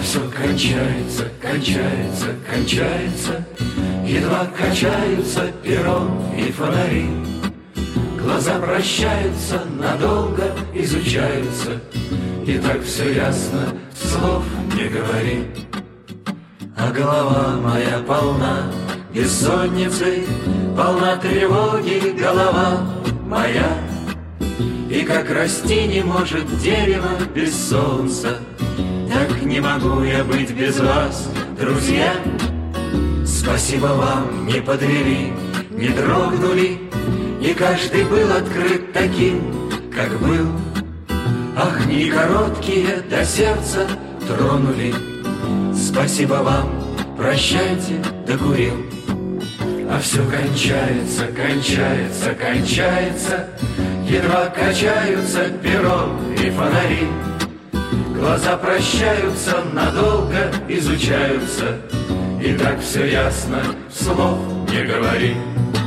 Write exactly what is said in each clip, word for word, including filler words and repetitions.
все кончается, кончается, кончается, едва качаются перо и фонари. Глаза прощаются, надолго изучаются, и так все ясно, слов не говори. А голова моя полна бессонницы, полна тревоги голова моя. И как расти не может дерево без солнца, так не могу я быть без вас, друзья. Спасибо вам, не подвели, не дрогнули, и каждый был открыт таким, как был. Ах, не короткие до сердца тронули. Спасибо вам, прощайте, докурил. А все кончается, кончается, кончается, едва качаются перо и фонари. Глаза прощаются, надолго изучаются, и так все ясно, слов не говори.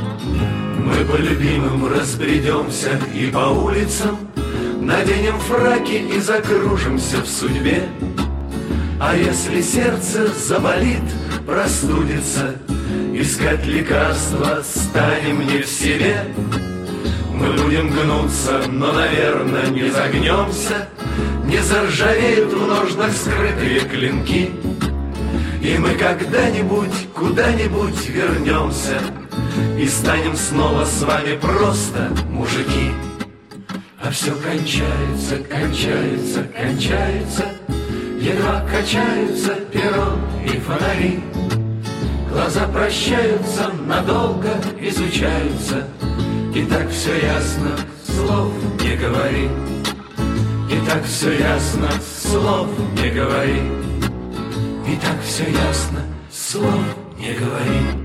Мы по любимым разбредемся и по улицам, наденем фраки и закружимся в судьбе. А если сердце заболит, простудится, искать лекарства станем не в себе. Мы будем гнуться, но, наверное, не загнемся, не заржавеют в ножнах скрытые клинки. И мы когда-нибудь куда-нибудь вернемся и станем снова с вами просто мужики. А все кончается, кончается, кончается, едва качаются перо и фонари. Глаза прощаются, надолго изучаются, и так все ясно, слов не говори. И так все ясно, слов не говори. И так все ясно, слов не говори.